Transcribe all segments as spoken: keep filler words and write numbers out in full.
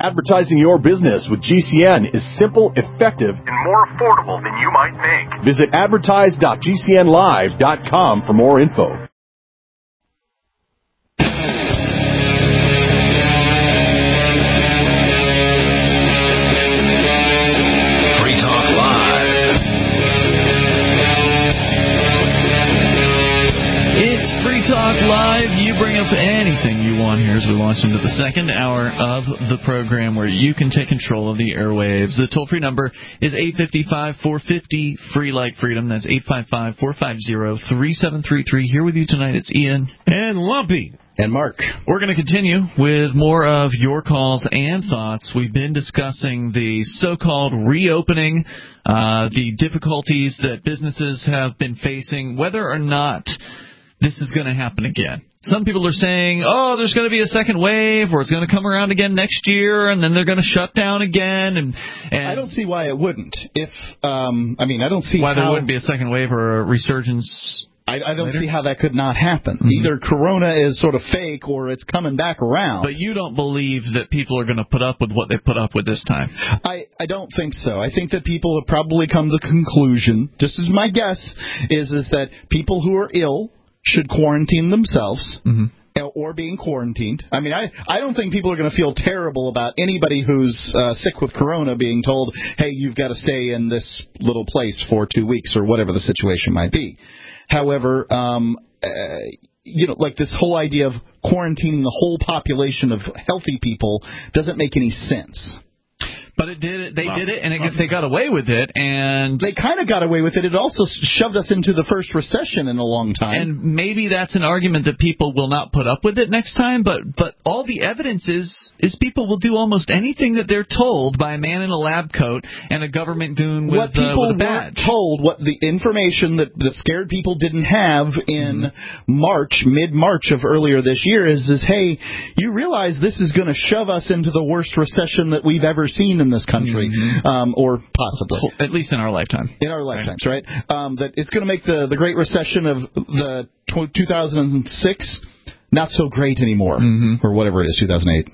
Advertising your business with G C N is simple, effective, and more affordable than you might think. Visit advertise dot g c n live dot com for more info. Free Talk Live. It's Free Talk Live. You bring up anything you want here as we launch into the second hour of the program where you can take control of the airwaves. The toll-free number is eight five five, four five zero, free like freedom. That's eight five five, four five zero, three seven three three. Here with you tonight, it's Ian. And Lumpy. And Mark. We're going to continue with more of your calls and thoughts. We've been discussing the so-called reopening, uh, the difficulties that businesses have been facing, whether or not this is going to happen again. Some people are saying, oh, there's going to be a second wave, or it's going to come around again next year, and then they're going to shut down again. And, and I don't see why it wouldn't. If um, I mean, I don't see why how, there wouldn't be a second wave or a resurgence. I, I don't later? see how that could not happen. Mm-hmm. Either Corona is sort of fake, or it's coming back around. But you don't believe that people are going to put up with what they put up with this time? I, I don't think so. I think that people have probably come to the conclusion, just as my guess is, is that people who are ill should quarantine themselves, mm-hmm. or being quarantined. I mean, I, I don't think people are going to feel terrible about anybody who's uh, sick with corona being told, hey, you've got to stay in this little place for two weeks or whatever the situation might be. However, um, uh, you know, like this whole idea of quarantining the whole population of healthy people doesn't make any sense. But it did it. They wow. did it, and it, they got away with it. And they kind of got away with it. It also shoved us into the first recession in a long time. And maybe that's an argument that people will not put up with it next time. But but all the evidence is is people will do almost anything that they're told by a man in a lab coat and a government goon with, what people uh, with a badge. Weren't told, what the information that the scared people didn't have in mm-hmm. March, mid-March of earlier this year, is is hey, you realize this is going to shove us into the worst recession that we've ever seen in this country, mm-hmm. um, or possibly. At least in our lifetime. In our lifetimes, right? right? Um, that it's going to make the, the Great Recession of the two thousand six not so great anymore, mm-hmm. or whatever it is, two thousand eight.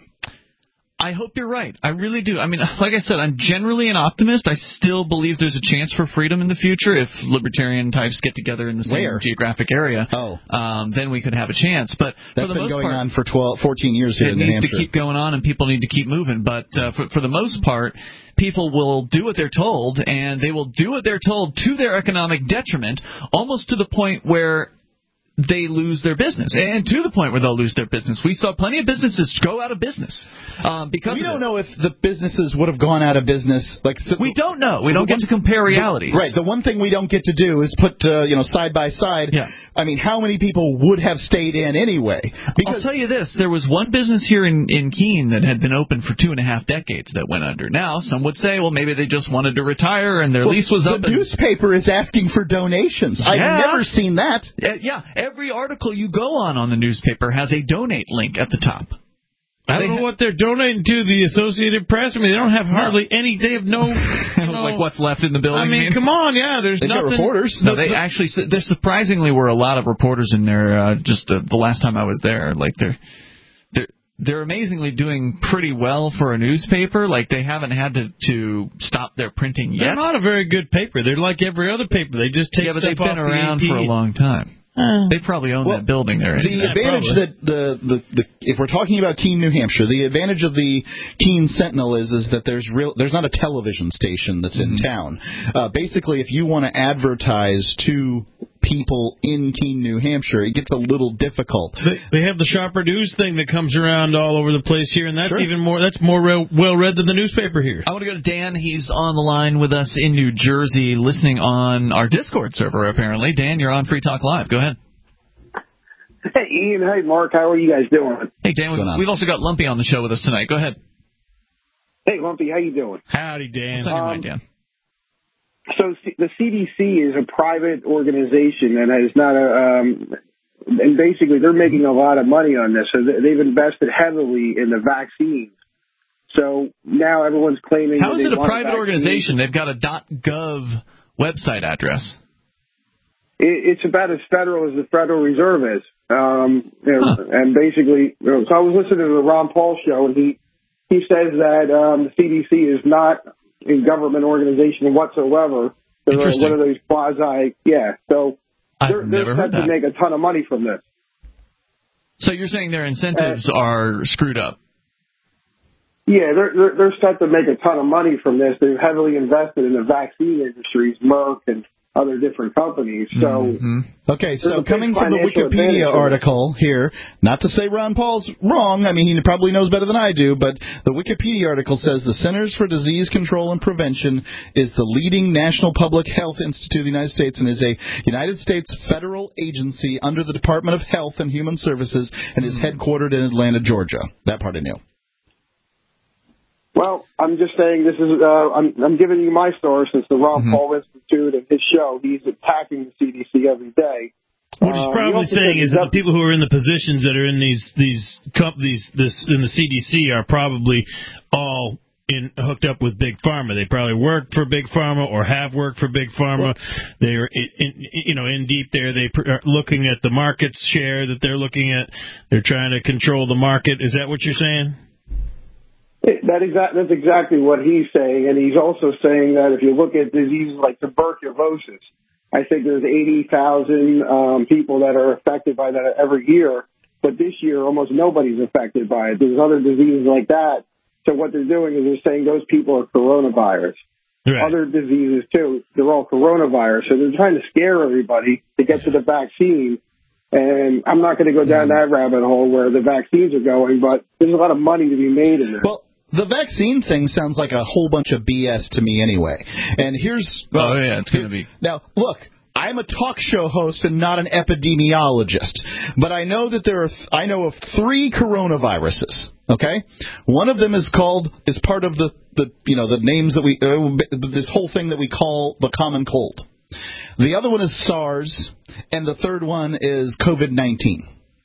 I hope you're right. I really do. I mean, like I said, I'm generally an optimist. I still believe there's a chance for freedom in the future if libertarian types get together in the same Where? geographic area. Oh. Um, then we could have a chance. But That's for the been most going part, on for twelve, fourteen years here it in New needs Hampshire. to keep going on, and people need to keep moving. But uh, for, for the most part, people will do what they're told, and they will do what they're told to their economic detriment, almost to the point where they lose their business, and to the point where they'll lose their business. We saw plenty of businesses go out of business um, because we of don't this. know if the businesses would have gone out of business. Like so, we don't know. We don't get one, to compare realities. The, right. The one thing we don't get to do is put uh, you know side by side. Yeah. I mean, how many people would have stayed in anyway? I'll Because tell you this: there was one business here in in Keene that had been open for two and a half decades that went under. Now, some would say, well, maybe they just wanted to retire and their well, lease was the up. The and, newspaper is asking for donations. Yeah. I've never seen that. Uh, yeah, every article you go on on the newspaper has a donate link at the top. I don't know what they're donating to, the Associated Press. I mean, they don't have hardly no. any. They have no, you know, like what's left in the building. I mean, mean? come on, yeah. There's They've nothing. got reporters. No, they actually. There surprisingly were a lot of reporters in there. Uh, just uh, the last time I was there, like they're they're they're amazingly doing pretty well for a newspaper. Like they haven't had to to stop their printing yet. They're not a very good paper. They're like every other paper. They just take yeah, but stuff they've been off around the for a long time. Uh, they probably own well, that building there. The yeah, advantage probably. that the, the, the if we're talking about Keene, New Hampshire, the advantage of the Keene Sentinel is is that there's real there's not a television station that's mm-hmm. in town. Uh, basically, if you want to advertise to people in Keene, New Hampshire, it gets a little difficult. They have the Shopper News thing that comes around all over the place here, and that's sure. even more that's more re- well read than the newspaper here. I want to go to Dan. He's on the line with us in New Jersey, listening on our Discord server. Apparently, Dan, you're on Free Talk Live. Go ahead. Hey, Ian. Hey, Mark. How are you guys doing? Hey, Dan. We've, we've also got Lumpy on the show with us tonight. Go ahead. Hey, Lumpy. How you doing? Howdy, Dan. What's on your mind, Dan? So the C D C is a private organization and has not a, um, and basically they're making a lot of money on this. So they've invested heavily in the vaccines. So now everyone's claiming. How is it a private a organization? They've got a .gov website address. It, it's about as federal as the Federal Reserve is. Um, you know, huh. And basically, you know, so I was listening to the Ron Paul show, and he he says that um, the C D C is not a government organization whatsoever. They're one of those quasi, yeah. So they're, they're set to make a ton of money from this. So you're saying their incentives uh, are screwed up? Yeah, they're, they're they're set to make a ton of money from this. They've heavily invested in the vaccine industries, Merck and other different companies. So mm-hmm. Okay, so coming from the Wikipedia article here, not to say Ron Paul's wrong, I mean, he probably knows better than I do, but the Wikipedia article says the Centers for Disease Control and Prevention is the leading national public health institute of the United States and is a United States federal agency under the Department of Health and Human Services and is headquartered in Atlanta, Georgia. That part I knew. Well, I'm just saying this is, uh, I'm, I'm giving you my source. It's the Ron mm-hmm. Paul Institute and his show. He's attacking the C D C every day. What he's probably uh, saying is that the people who are in the positions that are in these, these companies, this, in the C D C are probably all in, hooked up with Big Pharma. They probably work for Big Pharma or have worked for Big Pharma. They're, in, in, you know, in deep there. They are looking at the market share that they're looking at. They're trying to control the market. Is that what you're saying? That exact, that's exactly what he's saying, and he's also saying that if you look at diseases like tuberculosis, I think there's eighty thousand um, people that are affected by that every year, but this year almost nobody's affected by it. There's other diseases like that. So what they're doing is they're saying those people are coronavirus. Right. Other diseases, too, they're all coronavirus. So they're trying to scare everybody to get to the vaccine. And I'm not going to go down that rabbit hole where the vaccines are going, but there's a lot of money to be made in this. Well, the vaccine thing sounds like a whole bunch of B S to me anyway. And here's... Oh, uh, yeah, it's going to be... Now, look, I'm a talk show host and not an epidemiologist, but I know that there are... Th- I know of three coronaviruses, okay? One of them is called... is part of the, the you know, the names that we... Uh, this whole thing that we call the common cold. The other one is SARS, and the third one is COVID nineteen.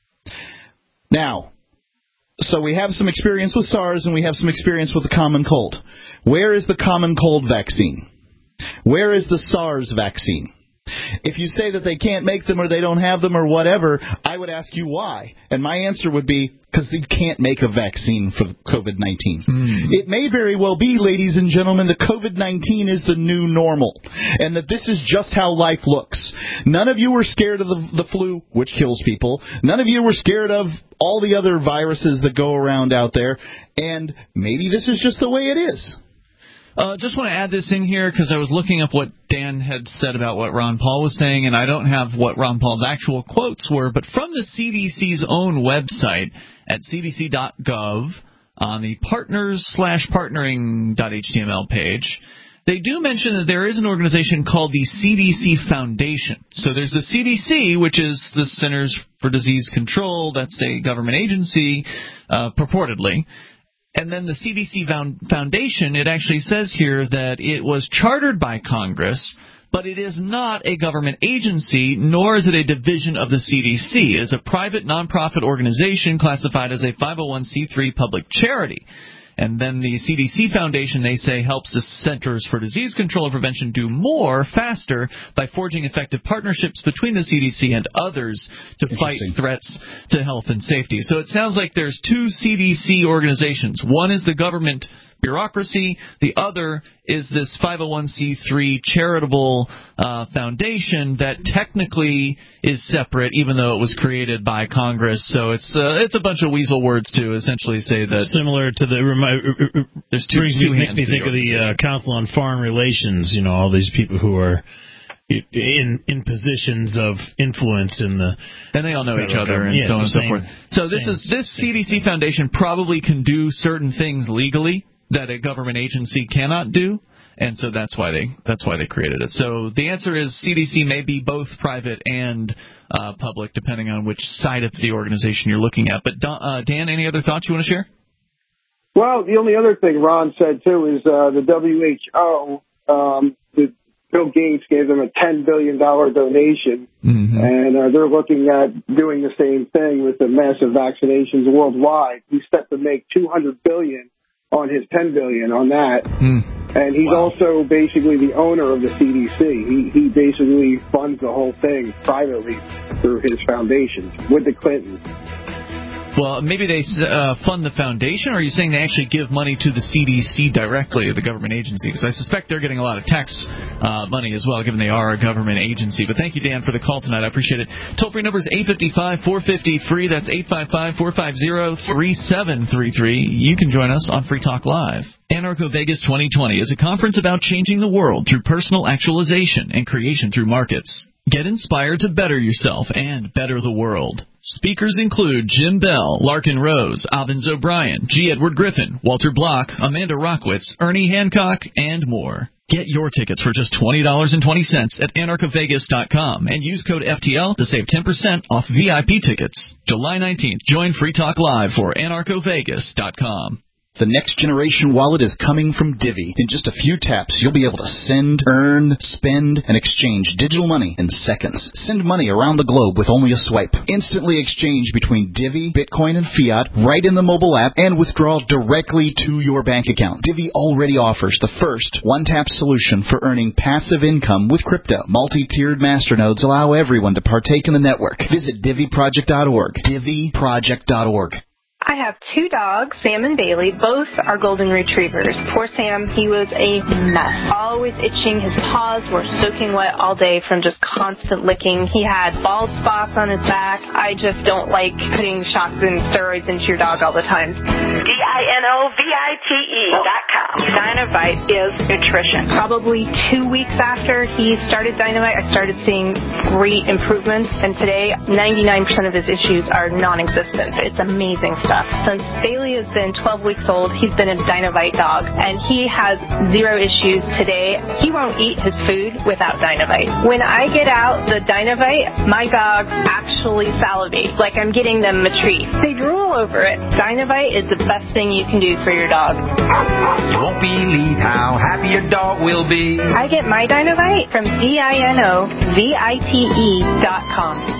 Now... So we have some experience with SARS and we have some experience with the common cold. Where is the common cold vaccine? Where is the SARS vaccine? If you say that they can't make them or they don't have them or whatever, I would ask you why. And my answer would be because they can't make a vaccine for COVID nineteen. Mm. It may very well be, ladies and gentlemen, that COVID nineteen is the new normal and that this is just how life looks. None of you were scared of the, the flu, which kills people. None of you were scared of all the other viruses that go around out there. And maybe this is just the way it is. Uh, just want to add this in here because I was looking up what Dan had said about what Ron Paul was saying, and I don't have what Ron Paul's actual quotes were, but from the C D C's own website at c d c dot gov on the partners slash partnering dot h t m l page, they do mention that there is an organization called the C D C Foundation. So there's the C D C, which is the Centers for Disease Control. That's a government agency, uh, purportedly. And then the C D C Foundation, it actually says here that it was chartered by Congress, but it is not a government agency, nor is it a division of the C D C. It is a private nonprofit organization classified as a five oh one c three public charity. And then the C D C Foundation, they say, helps the Centers for Disease Control and Prevention do more faster by forging effective partnerships between the C D C and others to fight threats to health and safety. So it sounds like there's two C D C organizations. One is the government bureaucracy. The other is this five oh one c three charitable uh, foundation that technically is separate, even though it was created by Congress. So it's uh, it's a bunch of weasel words to essentially say that similar to the remi- there's two, brings two me, makes me think of the uh, Council on Foreign Relations. You know, all these people who are in in positions of influence in the and they all know each other and yeah, so on and so forth. So this is this C D C Foundation probably can do certain things legally that a government agency cannot do, and so that's why they that's why they created it. So the answer is C D C may be both private and uh, public, depending on which side of the organization you're looking at. But uh, Dan, any other thoughts you want to share? Well, the only other thing Ron said too is uh, the W H O. Um, the, Bill Gates gave them a ten billion dollars donation, mm-hmm. and uh, they're looking at doing the same thing with the massive vaccinations worldwide. He's set to make two hundred billion dollars on his ten billion dollars on that. Mm. And he's wow. also basically the owner of the C D C. He he basically funds the whole thing privately through his foundations with the Clintons. Well, maybe they uh, fund the foundation, or are you saying they actually give money to the C D C directly, the government agency? Because I suspect they're getting a lot of tax uh, money as well, given they are a government agency. But thank you, Dan, for the call tonight. I appreciate it. Toll-free number is eight five five, four five zero, free. That's eight five five, four five zero, three seven three three. You can join us on Free Talk Live. Anarcho Vegas twenty twenty is a conference about changing the world through personal actualization and creation through markets. Get inspired to better yourself and better the world. Speakers include Jim Bell, Larkin Rose, Avins O'Brien, G. Edward Griffin, Walter Block, Amanda Rockwitz, Ernie Hancock, and more. Get your tickets for just twenty dollars and twenty cents at anarcho vegas dot com and use code F T L to save ten percent off V I P tickets. July nineteenth, join Free Talk Live for anarcho vegas dot com. The next generation wallet is coming from Divvy. In just a few taps, you'll be able to send, earn, spend, and exchange digital money in seconds. Send money around the globe with only a swipe. Instantly exchange between Divvy, Bitcoin, and fiat right in the mobile app and withdraw directly to your bank account. Divvy already offers the first one-tap solution for earning passive income with crypto. Multi-tiered masternodes allow everyone to partake in the network. Visit divvy project dot org. divvy project dot org. I have two dogs, Sam and Bailey. Both are golden retrievers. Poor Sam, he was a mess. Always itching. His paws were soaking wet all day from just constant licking. He had bald spots on his back. I just don't like putting shots and steroids into your dog all the time. D I N O V I T E dot com. Dynavite is nutrition. Probably two weeks after he started Dynavite, I started seeing great improvements. And today, ninety-nine percent of his issues are non-existent. It's amazing stuff. Since Bailey has been twelve weeks old, he's been a Dynavite dog, and he has zero issues today. He won't eat his food without Dynavite. When I get out the Dynavite, my dogs actually salivate, like I'm getting them a treat. They drool over it. Dynavite is the best thing you can do for your dog. You won't believe how happy your dog will be. I get my Dynavite from D I N O V I T E dot com.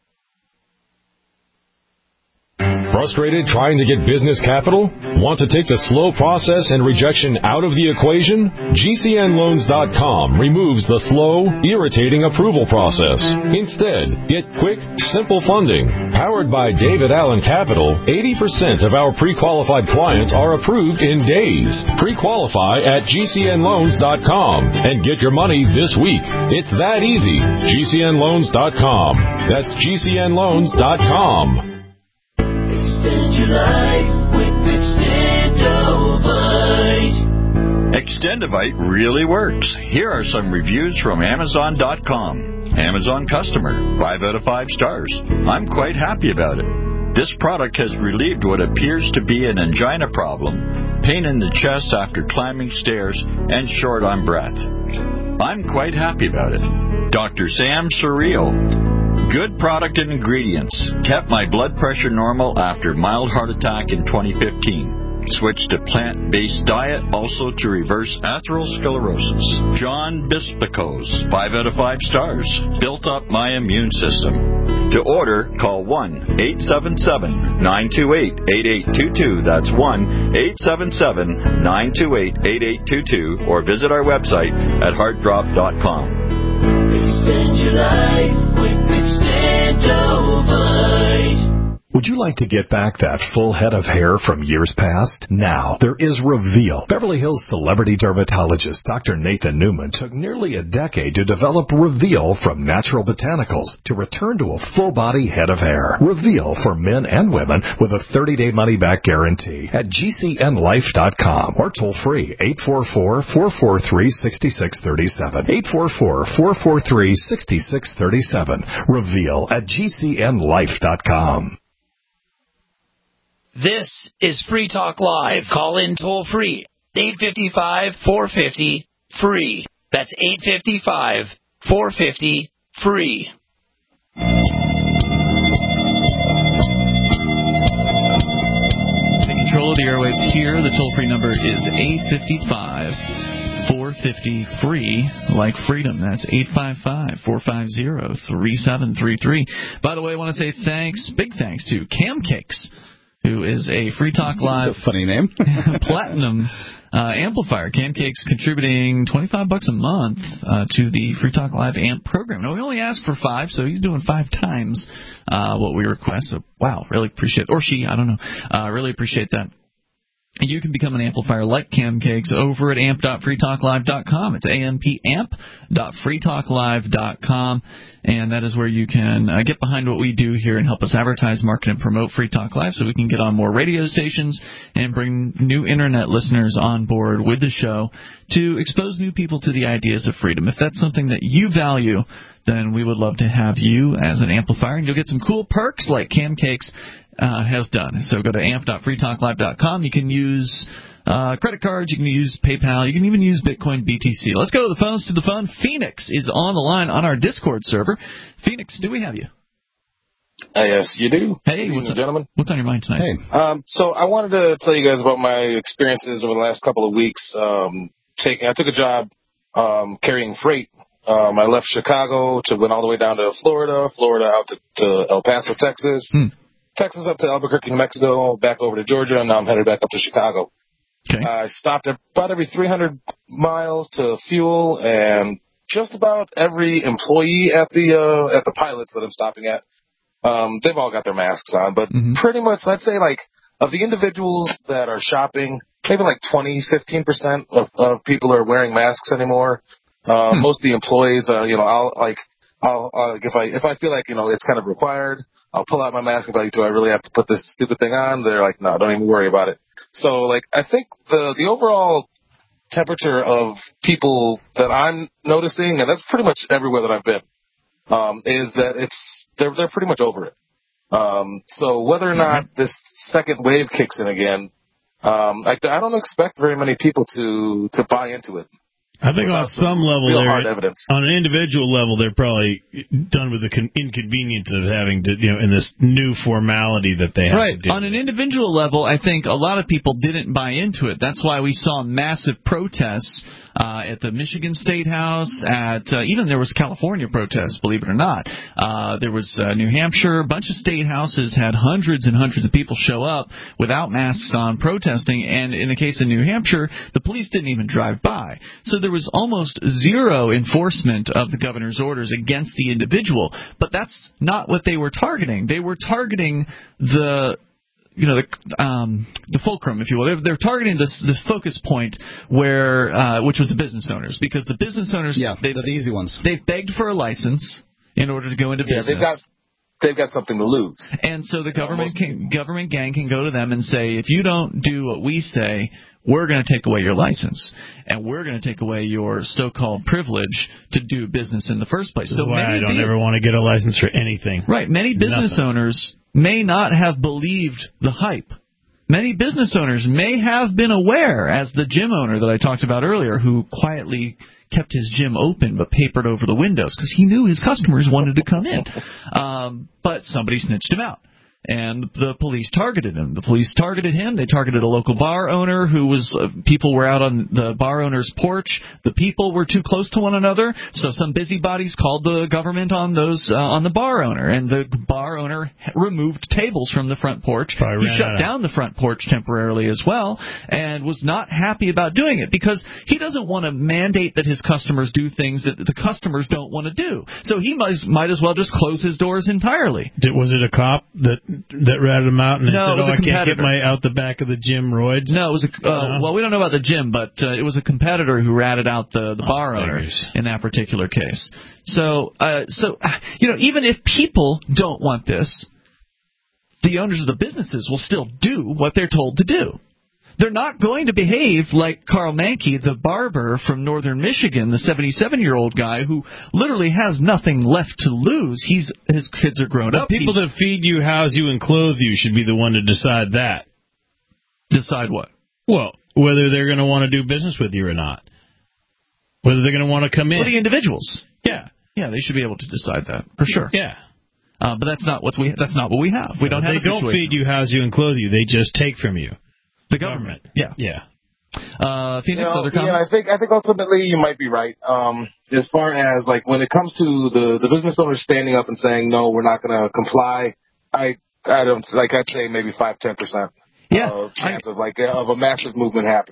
Frustrated trying to get business capital? Want to take the slow process and rejection out of the equation? G C N loans dot com removes the slow, irritating approval process. Instead, get quick, simple funding. Powered by David Allen Capital, eighty percent of our pre-qualified clients are approved in days. Pre-qualify at G C N loans dot com and get your money this week. It's that easy. G C N loans dot com. That's G C N loans dot com. Extend your life with Extendovite. Extendovite really works. Here are some reviews from Amazon dot com. Amazon customer, five out of five stars. I'm quite happy about it. This product has relieved what appears to be an angina problem, pain in the chest after climbing stairs, and short on breath. I'm quite happy about it. Doctor Sam Surreal. Good product and ingredients. Kept my blood pressure normal after mild heart attack in twenty fifteen. Switched to plant-based diet, also to reverse atherosclerosis. John Bispicos, five out of five stars. Built up my immune system. To order, call one eight seven seven, nine two eight, eight eight two two. That's one eight seven seven, nine two eight, eight eight two two. Or visit our website at heart drop dot com. Extend your life with Extendovite. Would you like to get back that full head of hair from years past? Now, there is Reveal. Beverly Hills celebrity dermatologist Doctor Nathan Newman took nearly a decade to develop Reveal from natural botanicals to return to a full-body head of hair. Reveal for men and women with a thirty-day money-back guarantee at G C N life dot com or toll-free eight four four, four four three, six six three seven. eight four four, four four three, six six three seven. Reveal at G C N life dot com. This is Free Talk Live. Call in toll free. eight five five, four five zero, free. That's eight five five, four five zero, free. Take control of the airwaves here. The toll-free number is eight five five, four five zero, free, like freedom. That's eight five five, four five zero, three seven three three. By the way, I want to say thanks, big thanks to Cam Cakes, who is a Free Talk Live That's a funny name. Platinum uh, amplifier. Camcake's contributing twenty-five bucks a month uh, to the Free Talk Live amp program. Now, we only asked for five, so he's doing five times uh, what we request. So, wow, really appreciate it. Or she, I don't know. Uh, really appreciate that. You can become an amplifier like Camcakes over at amp dot free talk live dot com. It's amp dot free talk live dot com, and that is where you can uh, get behind what we do here and help us advertise, market, and promote Free Talk Live so we can get on more radio stations and bring new Internet listeners on board with the show to expose new people to the ideas of freedom. If that's something that you value, then we would love to have you as an amplifier, and you'll get some cool perks like Camcakes Uh, has done. So go to amp dot free talk live dot com. You can use uh, credit cards. You can use PayPal. You can even use Bitcoin B T C. Let's go to the phones to the phone. Phoenix is on the line on our Discord server. Phoenix, do we have you? Uh, yes, you do. Hey, what's up, gentlemen? What's on your mind tonight? Hey. Um, so I wanted to tell you guys about my experiences over the last couple of weeks. Um, taking, I took a job um, carrying freight. Um, I left Chicago to went all the way down to Florida, Florida out to, to El Paso, Texas. Hmm. Texas up to Albuquerque, New Mexico, back over to Georgia, and now I'm headed back up to Chicago. Okay. Uh, I stopped at about every three hundred miles to fuel, and just about every employee at the uh, at the pilots that I'm stopping at, um, they've all got their masks on. But mm-hmm. pretty much, let's say, like, of the individuals that are shopping, maybe like twenty, fifteen percent of, of people are wearing masks anymore. Uh, hmm. Most of the employees, uh, you know, I'll, like, I'll, uh, if I if I feel like, you know, it's kind of required, I'll pull out my mask and be like, do I really have to put this stupid thing on? They're like, no, don't even worry about it. So, like, I think the the overall temperature of people that I'm noticing, and that's pretty much everywhere that I've been, um, is that it's they're they're pretty much over it. Um, so whether or not this second wave kicks in again, um, I, I don't expect very many people to to buy into it. I think on some level, real hard evidence. On an individual level, they're probably done with the con- inconvenience of having to, you know, in this new formality that they have right. to do. On an individual level, I think a lot of people didn't buy into it. That's why we saw massive protests uh, at the Michigan State House, at uh, even there was California protests, believe it or not. Uh, there was uh, New Hampshire. A bunch of state houses had hundreds and hundreds of people show up without masks on protesting, and in the case of New Hampshire, the police didn't even drive by. So there was almost zero enforcement of the governor's orders against the individual, but that's not what they were targeting. They were targeting the you know, the um, the fulcrum, if you will. They're, they're targeting this the focus point where, uh, which was the business owners, because the business owners, yeah, they're the easy ones. They've begged for a license in order to go into yeah, business. They've got they've got something to lose, and so the government can, government gang can go to them and say, if you don't do what we say, we're going to take away your license, and we're going to take away your so-called privilege to do business in the first place. So why many I don't be- ever want to get a license for anything. Right. Many business Nothing. owners may not have believed the hype. Many business owners may have been aware, as the gym owner that I talked about earlier, who quietly kept his gym open but papered over the windows because he knew his customers wanted to come in. Um, but somebody snitched him out. And the police targeted him. The police targeted him. They targeted a local bar owner who was, uh, people were out on the bar owner's porch. The people were too close to one another, so some busybodies called the government on those, uh, on the bar owner. And the bar owner removed tables from the front porch. Probably he shut down the front porch temporarily as well, and was not happy about doing it because he doesn't want to mandate that his customers do things that the customers don't want to do. So he might, might as well just close his doors entirely. Did, was it a cop that that ratted him out and no, said, it was oh, a I can't get competitor. my out the back of the gym roids? No, it was a, uh, no? well, we don't know about the gym, but uh, it was a competitor who ratted out the, the oh, bar owner figures. in that particular case. So, uh, so you know, even if people don't want this, the owners of the businesses will still do what they're told to do. They're not going to behave like Carl Mankey, the barber from northern Michigan, the seventy-seven-year-old guy who literally has nothing left to lose. He's his kids are grown the up. People He's, that feed you, house you, and clothe you should be the one to decide that. Decide what? Well, whether they're going to want to do business with you or not. Whether they're going to want to come in. Well, the individuals. Yeah. Yeah, they should be able to decide that, for sure. Yeah. Uh, but that's not what we that's not what we have. We don't have They a situation. don't feed you, house you, and clothe you. They just take from you. The government. government. Yeah. Yeah. Uh, Phoenix, you know, other comments? Yeah, I think I think ultimately you might be right. Um, as far as like when it comes to the the business owners standing up and saying no, we're not going to comply. I I don't like I'd say maybe five ten percent. Yeah. Uh, chance I, of like of a massive movement happening.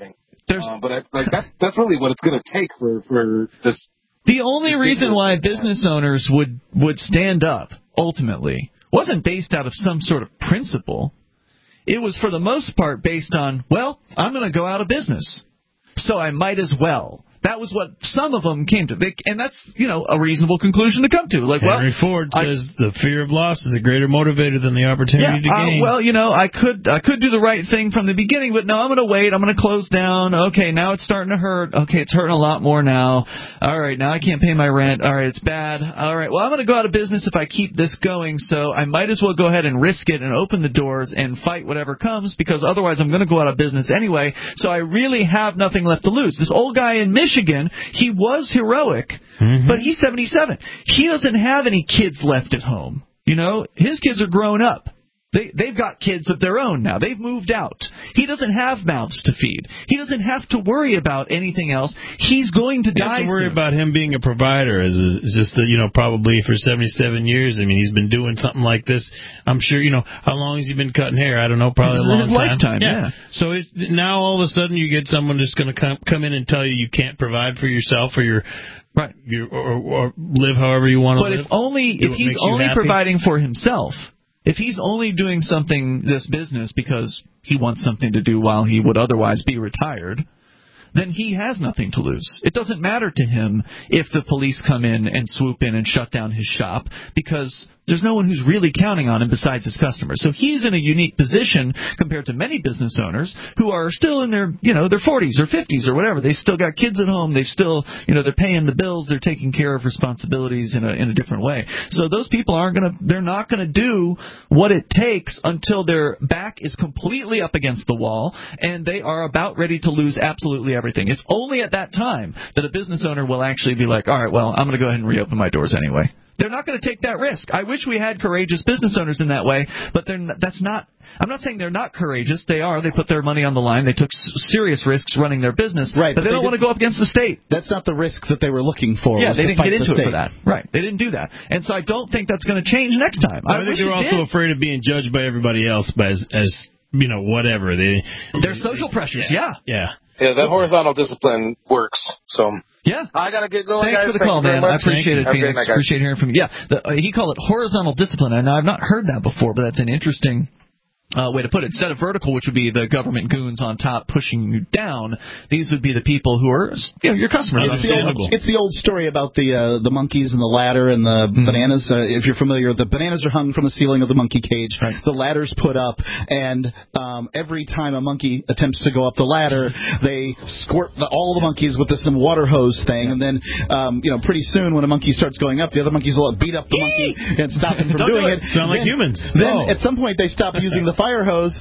Uh, but I, like that's that's really what it's going to take for for this. The only reason why business owners would would stand up ultimately wasn't based out of some sort of principle. It was for the most part based on, well, I'm going to go out of business, so I might as well. That was what some of them came to, they, and that's, you know, a reasonable conclusion to come to. Like, Henry well, Ford I, says the fear of loss is a greater motivator than the opportunity yeah, to gain. Uh, well, you know, I could I could do the right thing from the beginning, but no, I'm going to wait. I'm going to close down. Okay, now it's starting to hurt. Okay, it's hurting a lot more now. All right, now I can't pay my rent. All right, it's bad. All right, well, I'm going to go out of business if I keep this going, so I might as well go ahead and risk it and open the doors and fight whatever comes, because otherwise I'm going to go out of business anyway, so I really have nothing left to lose. This old guy in Michigan, he was heroic, mm-hmm. but he's seventy-seven. He doesn't have any kids left at home. You know, his kids are grown up. They, they've got kids of their own now. They've moved out. He doesn't have mouths to feed. He doesn't have to worry about anything else. He's going to you die have to worry soon. about him being a provider. Is just that, you know, probably for seventy-seven years. I mean, he's been doing something like this. I'm sure, you know, how long has he been cutting hair? I don't know, probably a long his time. lifetime, yeah. yeah. So it's, now all of a sudden you get someone that's going to come, come in and tell you you can't provide for yourself or your right, your, or, or live however you want to but live. But if only if he's only providing for himself. If he's only doing something, this business, because he wants something to do while he would otherwise be retired, then he has nothing to lose. It doesn't matter to him if the police come in and swoop in and shut down his shop, because there's no one who's really counting on him besides his customers. So he's in a unique position compared to many business owners who are still in their, you know, their forties or fifties or whatever. They still got kids at home. They've still, you know, they're paying the bills. They're taking care of responsibilities in a in a different way. So those people aren't going to, they're not going to do what it takes until their back is completely up against the wall and they are about ready to lose absolutely everything. It's only at that time that a business owner will actually be like, all right, well, I'm going to go ahead and reopen my doors anyway. They're not going to take that risk. I wish we had courageous business owners in that way, but they're not, that's not. I'm not saying they're not courageous. They are. They put their money on the line. They took serious risks running their business, right, but, but they, they don't want to go up against the state. That's not the risk that they were looking for. Yeah, they didn't get into it for that. Right. They didn't do that. And so I don't think that's going to change next time. I, I wish think they're also did. afraid of being judged by everybody else as, as you know, whatever. They, Their social pressures, yeah. Yeah. Yeah, that horizontal discipline works, so... Yeah. I got to get going, Thanks guys. for the Thank call, man. I appreciate it, Phoenix. Night, appreciate hearing from you. Yeah, the, uh, he called it horizontal discipline, and I've not heard that before, but that's an interesting uh, way to put it. Instead of vertical, which would be the government goons on top pushing you down, these would be the people who are, you know, your customers. It's the, old, it's the old story about the uh, the monkeys and the ladder and the mm-hmm. bananas. Uh, if you're familiar, the bananas are hung from the ceiling of the monkey cage. Right. The ladder's put up, and um, every time a monkey attempts to go up the ladder, they squirt the, all the monkeys with this some water hose thing, and then um, you know, pretty soon when a monkey starts going up, the other monkeys will beat up the monkey and stop him from Don't doing do it. it. Sound then, like humans. Then oh. at some point they stop using the fire hose.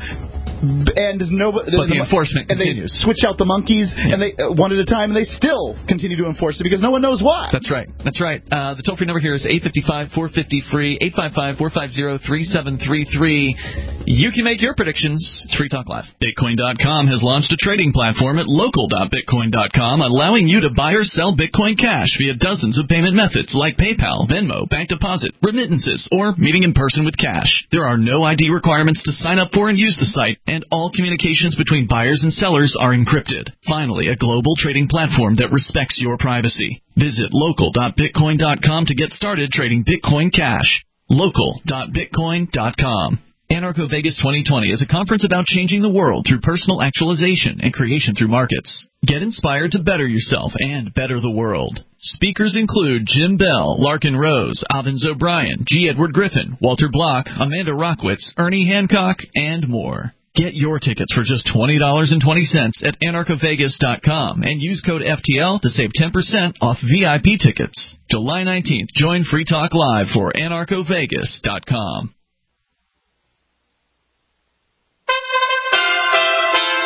And nobody, but the, the enforcement and continues. They switch out the monkeys, yeah. and they uh, one at a time, and they still continue to enforce it because no one knows why. That's right. That's right. Uh, the toll-free number here is eight five five, four five zero, free, eight five five, four five zero, three seven three three. You can make your predictions. It's Free Talk Live. Bitcoin dot com has launched a trading platform at local dot bitcoin dot com, allowing you to buy or sell Bitcoin Cash via dozens of payment methods like PayPal, Venmo, bank deposit, remittances, or meeting in person with cash. There are no I D requirements to sign up for and use the site, and all communications between buyers and sellers are encrypted. Finally, a global trading platform that respects your privacy. Visit local dot bitcoin dot com to get started trading Bitcoin Cash. local dot bitcoin dot com. Anarcho Vegas twenty twenty is a conference about changing the world through personal actualization and creation through markets. Get inspired to better yourself and better the world. Speakers include Jim Bell, Larkin Rose, Avens O'Brien, G. Edward Griffin, Walter Block, Amanda Rockwitz, Ernie Hancock, and more. Get your tickets for just twenty dollars and twenty cents at anarcho vegas dot com and use code F T L to save ten percent off V I P tickets. July nineteenth, join Free Talk Live for anarcho vegas dot com.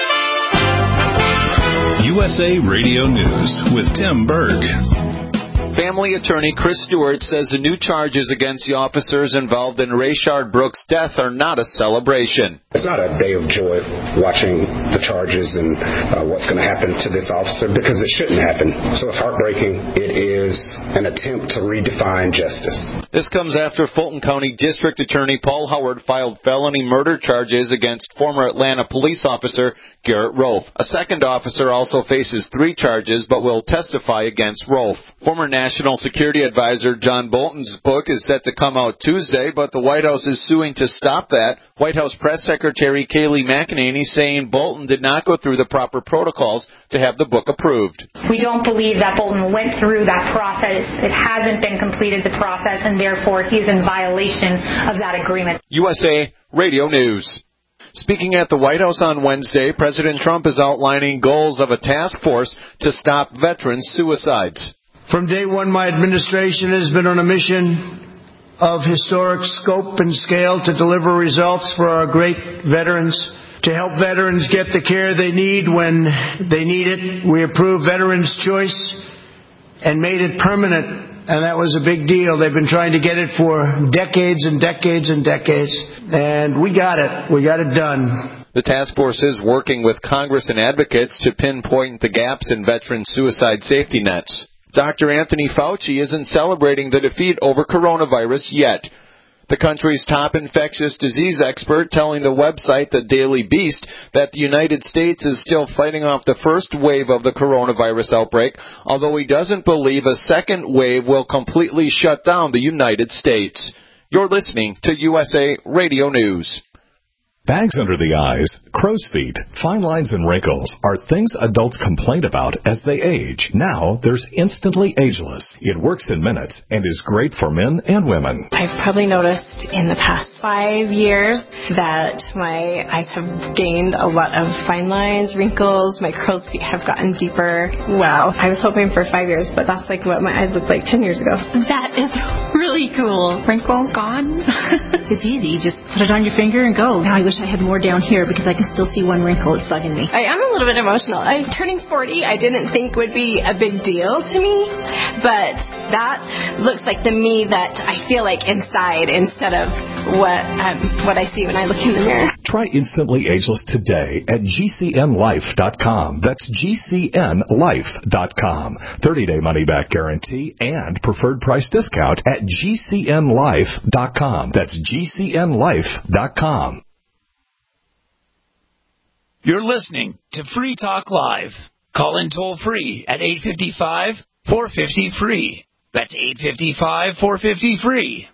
U S A Radio News with Tim Berg. Family attorney Chris Stewart says the new charges against the officers involved in Rayshard Brooks' death are not a celebration. It's not a day of joy watching the charges and uh, what's going to happen to this officer, because it shouldn't happen. So it's heartbreaking. It is an attempt to redefine justice. This comes after Fulton County District Attorney Paul Howard filed felony murder charges against former Atlanta police officer Garrett Rolfe. A second officer also faces three charges but will testify against Rolfe. Former National Security Advisor John Bolton's book is set to come out Tuesday, but the White House is suing to stop that. White House Press Secretary Kayleigh McEnany saying Bolton did not go through the proper protocols to have the book approved. We don't believe that Bolton went through that process. It hasn't been completed, the process, and therefore he's in violation of that agreement. U S A Radio News. Speaking at the White House on Wednesday, President Trump is outlining goals of a task force to stop veteran suicides. From day one, my administration has been on a mission of historic scope and scale to deliver results for our great veterans, to help veterans get the care they need when they need it. We approved Veterans Choice and made it permanent, and that was a big deal. They've been trying to get it for decades and decades and decades, and we got it. We got it done. The task force is working with Congress and advocates to pinpoint the gaps in veteran suicide safety nets. Doctor Anthony Fauci isn't celebrating the defeat over coronavirus yet. The country's top infectious disease expert telling the website The Daily Beast that the United States is still fighting off the first wave of the coronavirus outbreak, although he doesn't believe a second wave will completely shut down the United States. You're listening to U S A Radio News. Bags under the eyes, crow's feet, fine lines, and wrinkles are things adults complain about as they age. Now, there's Instantly Ageless. It works in minutes and is great for men and women. I've probably noticed in the past five years that my eyes have gained a lot of fine lines, wrinkles, my crow's feet have gotten deeper. Wow. I was hoping for five years, but that's like what my eyes looked like ten years ago. That is really cool. Wrinkle gone. It's easy. Just put it on your finger and go. Now I wish I had more down here because I can still see one wrinkle. It's bugging me. I am a little bit emotional. I turning forty, I didn't think would be a big deal to me, but that looks like the me that I feel like inside instead of what um, what I see when I look in the mirror. Try Instantly Ageless today at G C N life dot com. That's G C N life dot com. thirty-day money-back guarantee and preferred price discount at G C N life dot com. That's G C N life dot com. You're listening to Free Talk Live. Call in toll free at eight five five, four five zero, free. That's eight five five, four five zero, free.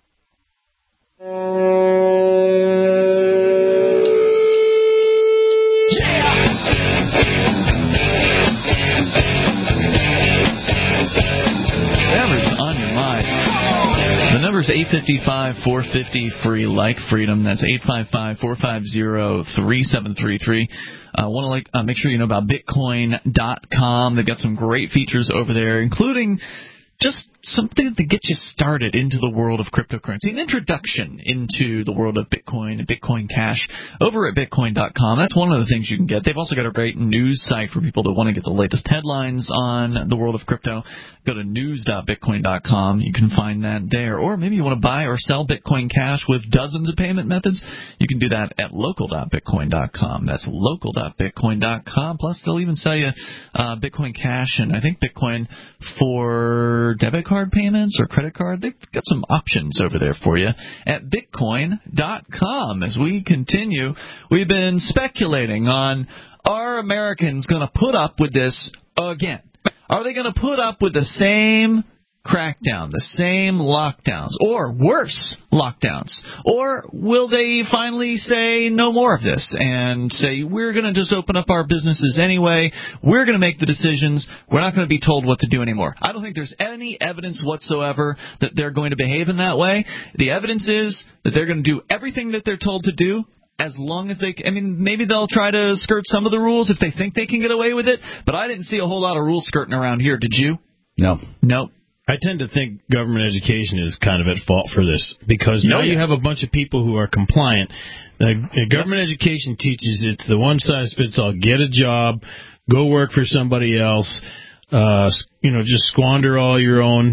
Whatever's on your mind. The number is eight five five, four five zero, free, like freedom. That's eight five five, four five zero, three seven three three. I uh, want to like uh, make sure you know about Bitcoin dot com. They've got some great features over there, including just something to get you started into the world of cryptocurrency, an introduction into the world of Bitcoin and Bitcoin Cash over at Bitcoin dot com. That's one of the things you can get. They've also got a great news site for people that want to get the latest headlines on the world of crypto. Go to news dot bitcoin dot com. You can find that there. Or maybe you want to buy or sell Bitcoin Cash with dozens of payment methods. You can do that at local dot bitcoin dot com. That's local dot bitcoin dot com. Plus, they'll even sell you uh, Bitcoin Cash and I think Bitcoin for debit card payments or credit card. They've got some options over there for you at bitcoin dot com. As we continue, we've been speculating on, are Americans going to put up with this again? Are they going to put up with the same crackdown, the same lockdowns, or worse lockdowns? Or will they finally say no more of this and say, we're going to just open up our businesses anyway, we're going to make the decisions, we're not going to be told what to do anymore? I don't think there's any evidence whatsoever that they're going to behave in that way. The evidence is that they're going to do everything that they're told to do, as long as they, I mean, maybe they'll try to skirt some of the rules if they think they can get away with it, but I didn't see a whole lot of rule skirting around here, did you? No. No. I tend to think government education is kind of at fault for this, because now you have a bunch of people who are compliant. The government education teaches it's the one-size-fits-all. Get a job, go work for somebody else, uh, you know, just squander all your own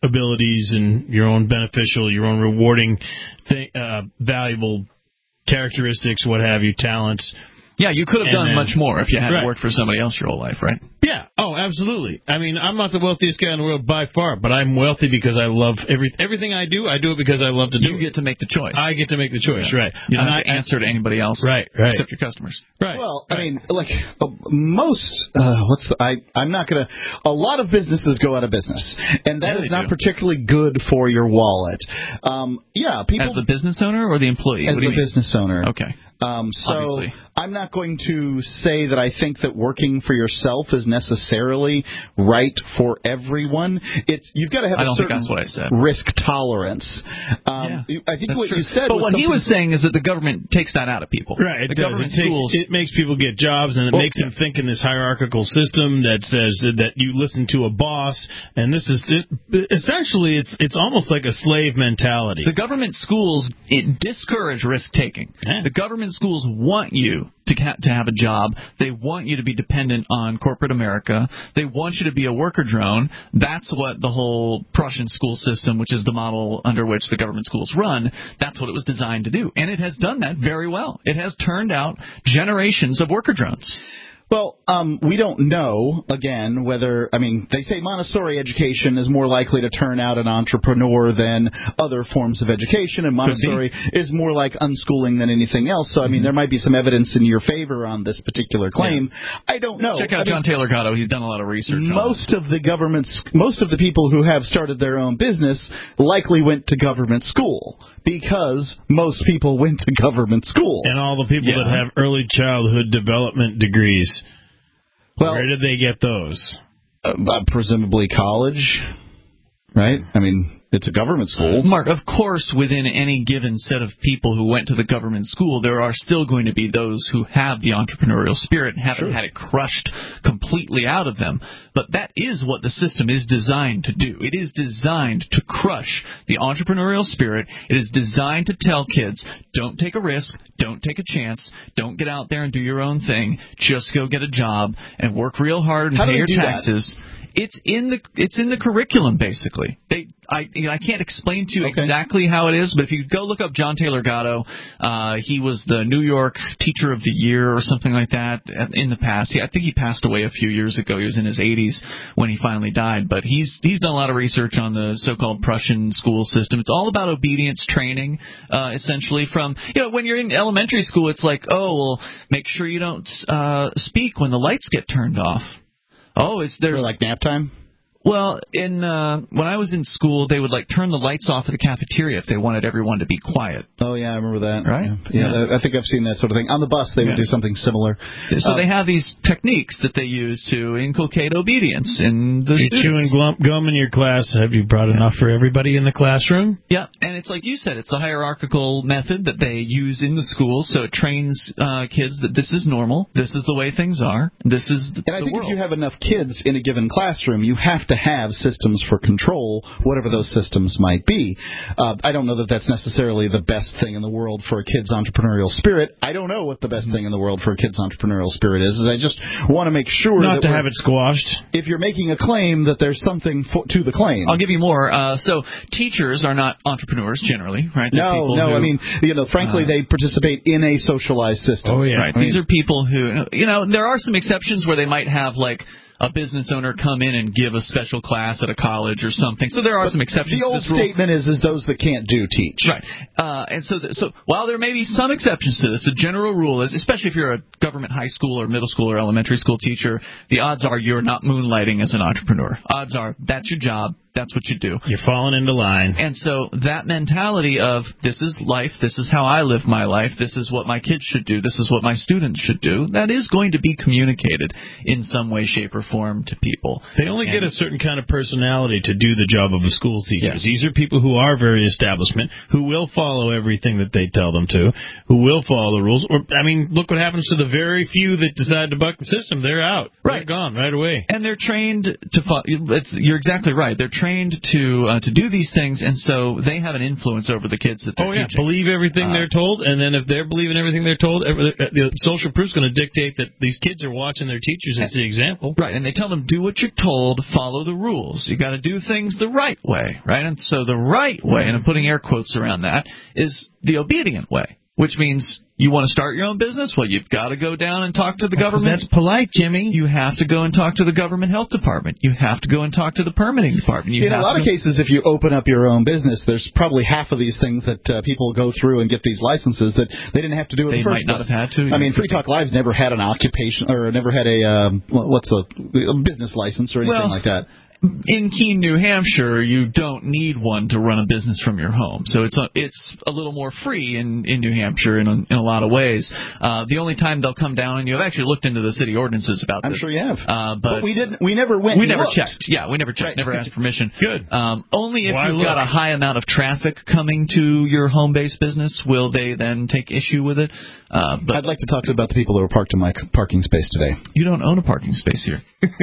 abilities and your own beneficial, your own rewarding, thing, uh, valuable characteristics, what have you, talents. Yeah, you could have done then, much more if you hadn't right. worked for somebody else your whole life, right? Yeah. Oh, absolutely. I mean, I'm not the wealthiest guy in the world by far, but I'm wealthy because I love every everything I do. I do it because I love to do you it. You get to make the choice. I get to make the choice, yeah. right. You don't and have I, to answer to anybody else right, right. except your customers. Right. Well, right. I mean, like, uh, most, uh, what's the, I, I'm not going to, a lot of businesses go out of business, and that yeah, is not do. particularly good for your wallet. Um, yeah, people. As the business owner or the employee? As what do the you mean? business owner. Okay. Um, so Obviously. I'm not going to say that I think that working for yourself is necessarily right for everyone. It's you've got to have I a don't certain think that's what I said. risk tolerance. Um, yeah, I think that's what true. you said. But was what he something- was saying is that the government takes that out of people. Right. It the does. government it, takes, schools. it makes people get jobs, and it well, makes them think in this hierarchical system that says that you listen to a boss, and this is it, essentially it's it's almost like a slave mentality. The government schools it discourage risk taking. Yeah. The government schools want you to ha- to have a job. They want you to be dependent on corporate America. They want you to be a worker drone. That's what the whole Prussian school system, which is the model under which the government schools run, that's what it was designed to do. And it has done that very well. It has turned out generations of worker drones. Well, um, we don't know, again, whether, I mean, they say Montessori education is more likely to turn out an entrepreneur than other forms of education, and Montessori is more like unschooling than anything else. So, I mean, mm-hmm. there might be some evidence in your favor on this particular claim. Yeah. I don't know. Check out I John mean, Taylor Gatto. He's done a lot of research most on of the governments, most of the people who have started their own business likely went to government school, because most people went to government school. And all the people yeah. that have early childhood development degrees. Well, where did they get those? Uh, presumably college, right? I mean, it's a government school. Mark, of course, within any given set of people who went to the government school, there are still going to be those who have the entrepreneurial spirit and haven't sure. had it crushed completely out of them. But that is what the system is designed to do. It is designed to crush the entrepreneurial spirit. It is designed to tell kids, don't take a risk, don't take a chance, don't get out there and do your own thing, just go get a job and work real hard and How pay do your they do taxes. That? It's in the it's in the curriculum, basically. They I you know, I can't explain to you okay. exactly how it is, but if you go look up John Taylor Gatto, uh, he was the New York Teacher of the Year or something like that in the past. He, I think he passed away a few years ago. He was in his eighties when he finally died. But he's he's done a lot of research on the so-called Prussian school system. It's all about obedience training, uh, essentially. From you know when you're in elementary school, it's like, oh, well, make sure you don't uh, speak when the lights get turned off. Oh, is there For like nap time? Well, in uh, when I was in school, they would like turn the lights off at the cafeteria if they wanted everyone to be quiet. Oh yeah, I remember that. Right? Yeah, yeah. yeah. I think I've seen that sort of thing. On the bus, they yeah. would do something similar. So uh, they have these techniques that they use to inculcate obedience in the Are you students. chewing glum, gum in your class? Have you brought enough for everybody in the classroom? Yeah, and it's like you said, it's the hierarchical method that they use in the school, so it trains uh, kids that this is normal, this is the way things are, this is the, and I the think world. if you have enough kids in a given classroom, you have to have systems for control, whatever those systems might be. Uh, I don't know that that's necessarily the best thing in the world for a kid's entrepreneurial spirit. I don't know what the best thing in the world for a kid's entrepreneurial spirit is. is I just want to make sure not that to have it squashed. If you're making a claim, that there's something for, to the claim. I'll give you more. Uh, so teachers are not entrepreneurs generally, right? They're no, no. Who, I mean, you know, frankly, uh, they participate in a socialized system. Oh yeah. Right. I These mean, are people who, you know, there are some exceptions where they might have like a business owner come in and give a special class at a college or something. So there are some exceptions. The old to this statement rule. is, is those that can't do teach. Right. Uh, and so, th- so while there may be some exceptions to this, the general rule is, especially if you're a government high school or middle school or elementary school teacher, the odds are you're not moonlighting as an entrepreneur. Odds are that's your job. That's what you do. You're falling into line. And so that mentality of this is life, this is how I live my life, this is what my kids should do, this is what my students should do, that is going to be communicated in some way, shape, or form to people. They only and, get a certain kind of personality to do the job of a school teacher. Yes. These are people who are very establishment, who will follow everything that they tell them to, who will follow the rules. Or, I mean, look what happens to the very few that decide to buck the system. They're out. Right. They're gone right away. And they're trained to follow. You're exactly right. They're trained trained to uh, to do these things, and so they have an influence over the kids that they're Oh, yeah, teaching. believe everything uh, they're told, and then if they're believing everything they're told, every, the social proof's going to dictate that these kids are watching their teachers as the example. Right, and they tell them, do what you're told, follow the rules. You got to do things the right way, right? And so the right way, and I'm putting air quotes around that, is the obedient way, which means you want to start your own business? Well, you've got to go down and talk to the government. That's polite, Jimmy. You have to go and talk to the government health department. You have to go and talk to the permitting department. You In a lot of go- cases, if you open up your own business, there's probably half of these things that uh, people go through and get these licenses that they didn't have to do in they the first might not place. have had to. I mean, Free Talk Live's never had an occupation or never had a um, what's a, a business license or anything well, like that. In Keene, New Hampshire, you don't need one to run a business from your home, so it's a, it's a little more free in, in New Hampshire in a, in a lot of ways. Uh, the only time they'll come down, and you've actually looked into the city ordinances about I'm this. sure you have. Uh, but, but we didn't. We never went. We and never looked. checked. Yeah, we never checked. Right. Never asked permission. Good. Um, only if Why you've look? got a high amount of traffic coming to your home-based business will they then take issue with it. Uh, but I'd like to talk to about the people that were parked in my parking space today. You don't own a parking space here.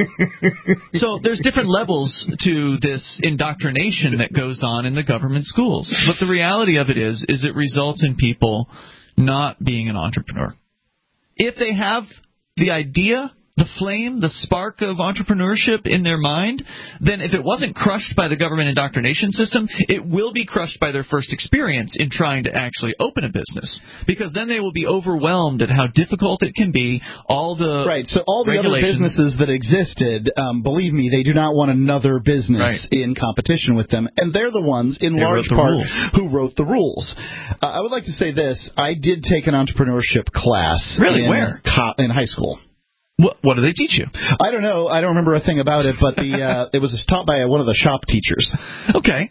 So there's different levels to this indoctrination that goes on in the government schools. But the reality of it is, is it results in people not being an entrepreneur. If they have the idea, the flame, the spark of entrepreneurship in their mind, then if it wasn't crushed by the government indoctrination system, it will be crushed by their first experience in trying to actually open a business. Because then they will be overwhelmed at how difficult it can be, all the Right, so all the other businesses that existed, um, believe me, they do not want another business Right. in competition with them, and they're the ones, in They large wrote the part, rules. who wrote the rules. Uh, I would like to say this. I did take an entrepreneurship class. Really? in Where? Co- in high school. What, what do they teach you? I don't know. I don't remember a thing about it, but the uh, it was taught by one of the shop teachers. Okay.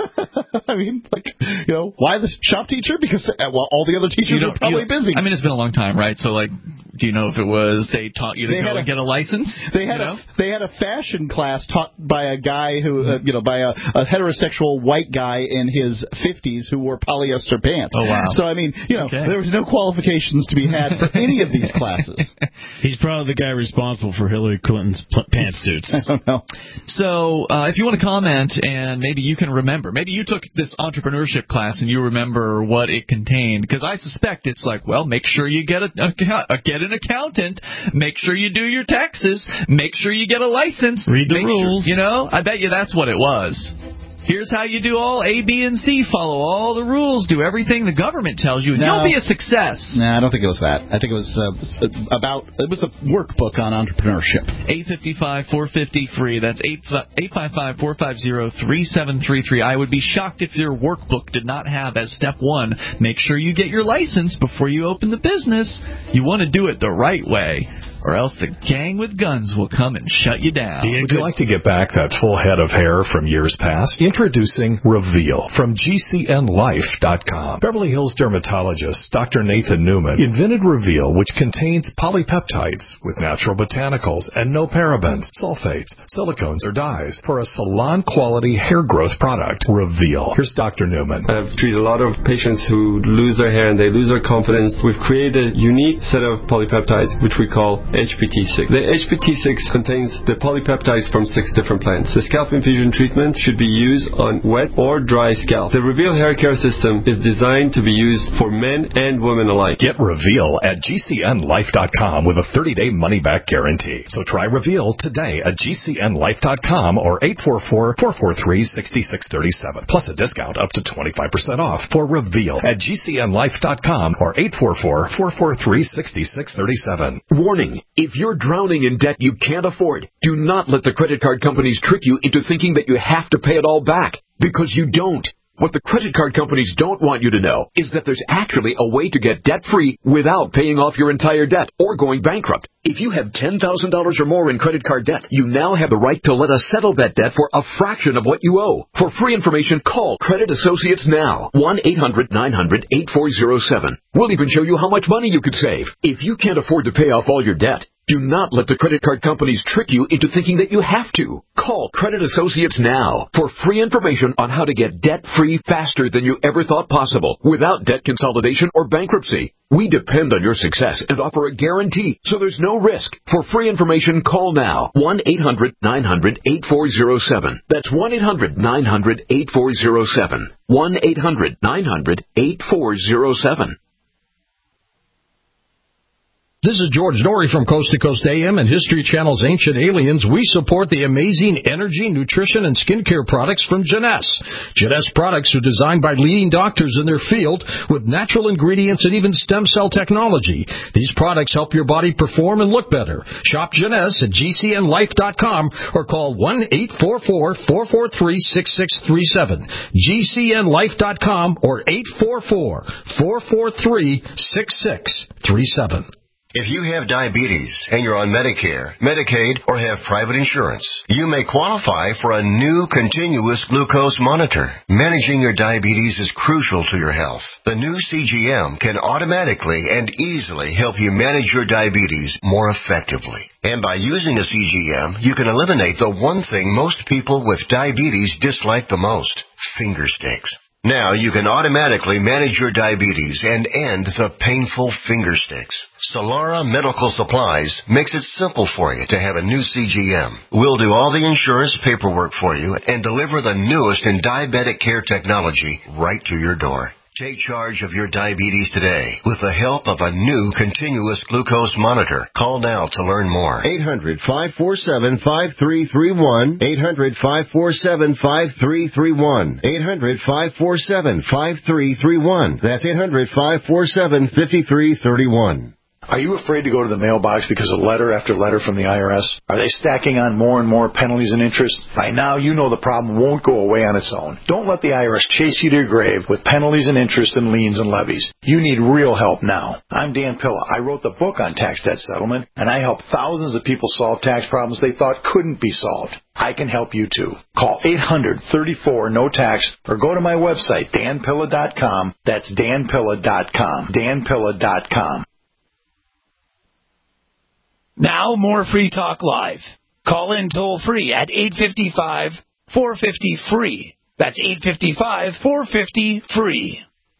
I mean, like, you know, why the shop teacher? Because uh, well, all the other teachers You were probably you, busy. I mean, it's been a long time, right? So, like, do you know if it was they taught you to They go had and a- get a license? They had you a know? they had a fashion class taught by a guy who uh, you know by a, a heterosexual white guy in his fifties who wore polyester pants. Oh, wow. So I mean, you know, Okay. there was no qualifications to be had for any of these classes. He's probably the guy responsible for Hillary Clinton's pl- pantsuits. I don't know. So, uh, if you want to comment, and maybe you can remember, maybe you took this entrepreneurship class and you remember what it contained, because I suspect it's like, well, make sure you get a, a get an accountant, make sure you do your taxes, make sure you get a license, Read the make rules. Sure, you know, I bet you that's what it was. Here's how you do all A, B, and C. Follow all the rules. Do everything the government tells you, and No. you'll be a success. No, I don't think it was that. I think it was uh, about it was a workbook on entrepreneurship. eight five five, four five zero, free. That's eight five five, four five zero, three seven three three. I would be shocked if your workbook did not have as step one, make sure you get your license before you open the business. You want to do it the right way, or else the gang with guns will come and shut you down. Would you like to get back that full head of hair from years past? Introducing Reveal from G C N life dot com. Beverly Hills dermatologist Doctor Nathan Newman invented Reveal, which contains polypeptides with natural botanicals and no parabens, sulfates, silicones, or dyes for a salon-quality hair growth product. Reveal. Here's Doctor Newman. I've treated a lot of patients who lose their hair and they lose their confidence. We've created a unique set of polypeptides, which we call H P T six. The H P T six contains the polypeptides from six different plants. The scalp infusion treatment should be used on wet or dry scalp. The Reveal hair care system is designed to be used for men and women alike. Get Reveal at G C N life dot com with a thirty-day money-back guarantee. So try Reveal today at G C N life dot com or eight four four, four four three, six six three seven. Plus a discount up to twenty-five percent off for Reveal at G C N life dot com or eight four four, four four three, six six three seven. Warning, if you're drowning in debt you can't afford, do not let the credit card companies trick you into thinking that you have to pay it all back, because you don't. What the credit card companies don't want you to know is that there's actually a way to get debt-free without paying off your entire debt or going bankrupt. If you have ten thousand dollars or more in credit card debt, you now have the right to let us settle that debt for a fraction of what you owe. For free information, call Credit Associates now. one eight hundred, nine hundred, eight four zero seven. We'll even show you how much money you could save. If you can't afford to pay off all your debt, do not let the credit card companies trick you into thinking that you have to. Call Credit Associates now for free information on how to get debt-free faster than you ever thought possible without debt consolidation or bankruptcy. We depend on your success and offer a guarantee, so there's no risk. For free information, call now. one eight hundred nine hundred eighty-four oh seven. That's one eight hundred nine hundred eighty-four oh seven. one eight hundred nine hundred eighty-four oh seven. This is George Norrie from Coast to Coast A M and History Channel's Ancient Aliens. We support the amazing energy, nutrition, and skincare products from Jeunesse. Jeunesse products are designed by leading doctors in their field with natural ingredients and even stem cell technology. These products help your body perform and look better. Shop Jeunesse at G C N life dot com or call one eight four four, four four three, six six three seven. G C N life dot com or eight four four, four four three, six six three seven. If you have diabetes and you're on Medicare, Medicaid, or have private insurance, you may qualify for a new continuous glucose monitor. Managing your diabetes is crucial to your health. The new C G M can automatically and easily help you manage your diabetes more effectively. And by using a C G M, you can eliminate the one thing most people with diabetes dislike the most: finger sticks. Now you can automatically manage your diabetes and end the painful finger sticks. Solara Medical Supplies makes it simple for you to have a new C G M. We'll do all the insurance paperwork for you and deliver the newest in diabetic care technology right to your door. Take charge of your diabetes today with the help of a new continuous glucose monitor. Call now to learn more. eight hundred, five four seven, five three three one. eight hundred, five four seven, five three three one. eight hundred, five four seven, five three three one. That's eight hundred, five four seven, five three three one. Are you afraid to go to the mailbox because of letter after letter from the I R S? Are they stacking on more and more penalties and interest? By now, you know the problem won't go away on its own. Don't let the I R S chase you to your grave with penalties and interest and liens and levies. You need real help now. I'm Dan Pilla. I wrote the book on tax debt settlement, and I help thousands of people solve tax problems they thought couldn't be solved. I can help you too. Call eight hundred, thirty-four, no tax or go to my website, dan pilla dot com. That's dan pilla dot com. dan pilla dot com. Now more Free Talk Live. Call in toll free at eight five five, four five zero, free. That's eight five five, four five zero, free.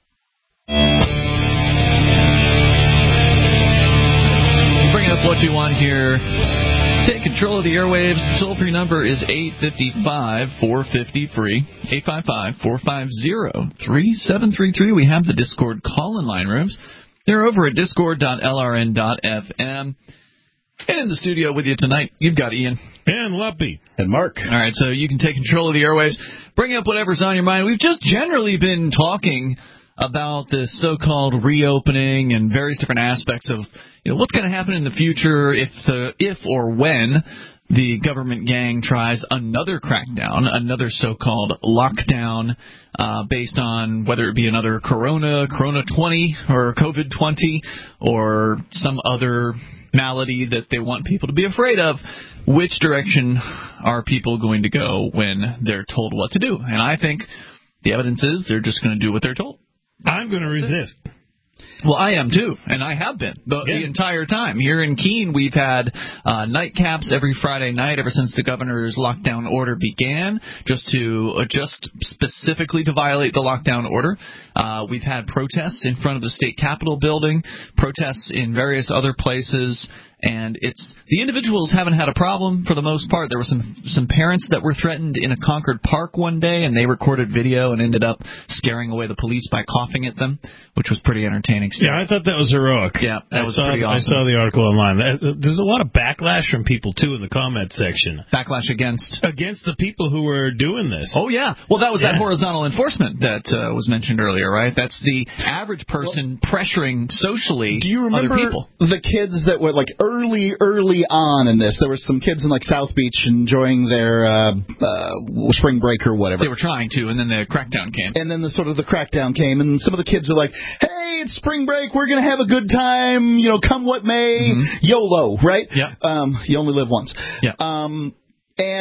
Bring up what you want here. Take control of the airwaves. The toll-free number is eight five five, four five zero, free. eight five five, four five zero, three seven three three. We have the Discord call-in line rooms. They're over at discord dot l r n dot f m. And in the studio with you tonight, you've got Ian. And Luppy. And Mark. All right, so you can take control of the airwaves. Bring up whatever's on your mind. We've just generally been talking about this so-called reopening and various different aspects of, you know, what's going to happen in the future if the, if or when the government gang tries another crackdown, another so-called lockdown, uh, based on whether it be another Corona, Corona twenty, or COVID twenty, or some other malady that they want people to be afraid of. Which direction are people going to go when they're told what to do? And I think the evidence is they're just going to do what they're told. I'm going to resist. Well, I am too, and I have been the, yeah. the entire time. Here in Keene, we've had uh, nightcaps every Friday night ever since the governor's lockdown order began, just to uh, just specifically to violate the lockdown order. Uh, we've had protests in front of the state capitol building, protests in various other places. And it's the individuals haven't had a problem for the most part. There were some some parents that were threatened in a Concord Park one day, and they recorded video and ended up scaring away the police by coughing at them, which was pretty entertaining stuff. Yeah, I thought that was heroic. Yeah, that I was saw, pretty awesome. I saw the article online. There's a lot of backlash from people, too, in the comment section. Backlash against? Against the people who were doing this. Oh, yeah. Well, that was yeah. that horizontal enforcement that uh, was mentioned earlier, right? That's the average person well, pressuring socially do you remember other people. The kids that were, like, early, early on in this? There were some kids in, like, South Beach enjoying their uh, uh, spring break or whatever. They were trying to, and then the crackdown came. And then the sort of the crackdown came, and some of the kids were like, hey, it's spring break, we're going to have a good time, you know, come what may, mm-hmm. YOLO, right? Yeah. Um, you only live once. Yeah. Um, and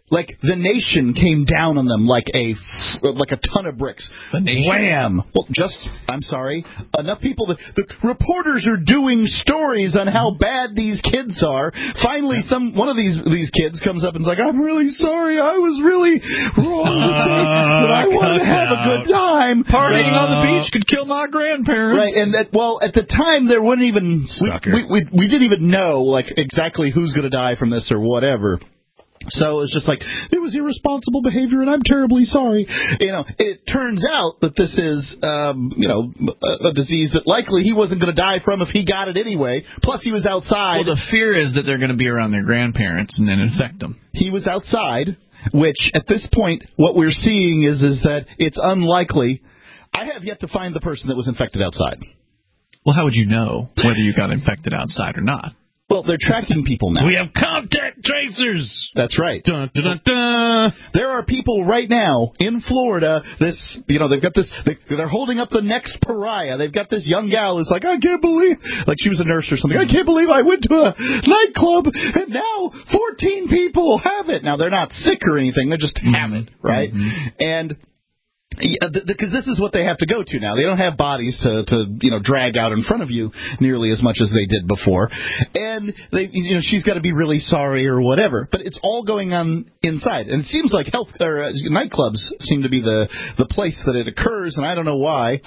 Like, the nation came down on them like a like a ton of bricks. The nation? Wham! Well, just, I'm sorry, enough people, that the reporters are doing stories on how bad these kids are. Finally, some one of these these kids comes up and is like, I'm really sorry, I was really wrong to say that I wanted to have a good time. Partying uh, on the beach could kill my grandparents. Right, and that, well, at the time, there wouldn't even, we, we, we, we didn't even know, like, exactly who's going to die from this or whatever. So it's just like, it was irresponsible behavior, and I'm terribly sorry. You know, it turns out that this is, um, you know, a, a disease that likely he wasn't going to die from if he got it anyway. Plus, he was outside. Well, the fear is that they're going to be around their grandparents and then infect them. He was outside, which at this point, what we're seeing is is that it's unlikely. I have yet to find the person that was infected outside. Well, how would you know whether you got infected outside or not? Well, they're tracking people now. We have contact tracers. That's right. Dun, dun, dun, dun. There are people right now in Florida. This, you know, they've got this. They, they're holding up the next pariah. They've got this young gal who's like, I can't believe, like she was a nurse or something. I can't believe I went to a nightclub and now fourteen people have it. Now they're not sick or anything. They just mm-hmm. have it, right? Mm-hmm. And. Yeah, because this is what they have to go to now. They don't have bodies to, to, you know, drag out in front of you nearly as much as they did before. And, they, you know, she's got to be really sorry or whatever. But it's all going on inside. And it seems like health or uh, nightclubs seem to be the, the place that it occurs, and I don't know why.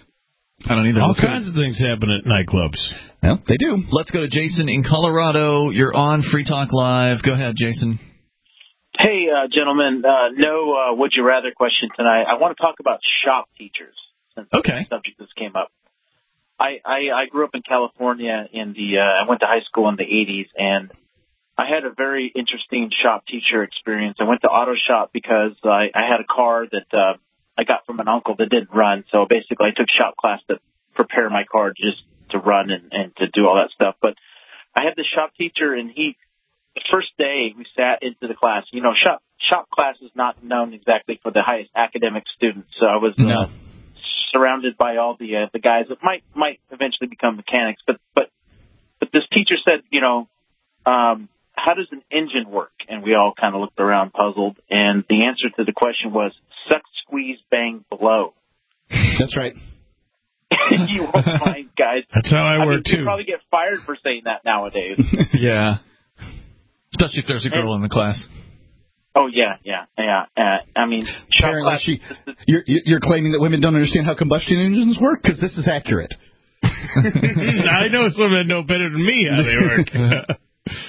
I don't either. All Let's kinds of things happen at nightclubs. Well, they do. Let's go to Jason in Colorado. You're on Free Talk Live. Go ahead, Jason. Hey, uh, gentlemen, uh, no uh, would you rather question tonight. I want to talk about shop teachers, since okay. the subject this came up. I, I, I grew up in California in the, uh, I went to high school in the eighties, and I had a very interesting shop teacher experience. I went to auto shop because I, I had a car that uh, I got from an uncle that didn't run, so basically I took shop class to prepare my car just to run and, and to do all that stuff. But I had this shop teacher, and he, the first day we sat into the class, you know, shop shop class is not known exactly for the highest academic students. So I was no. uh, surrounded by all the uh, the guys that might might eventually become mechanics. But but but this teacher said, you know, um, how does an engine work? And we all kind of looked around puzzled. And the answer to the question was suck, squeeze, bang, blow. That's right. You won't find guys. That's how I, I work mean, too. You probably get fired for saying that nowadays. Yeah. Especially if there's a girl and, in the class. Oh, yeah, yeah, yeah. Uh, I mean, shop class, she, you're, you're claiming that women don't understand how combustion engines work? Because this is accurate. I know some that know better than me how they work.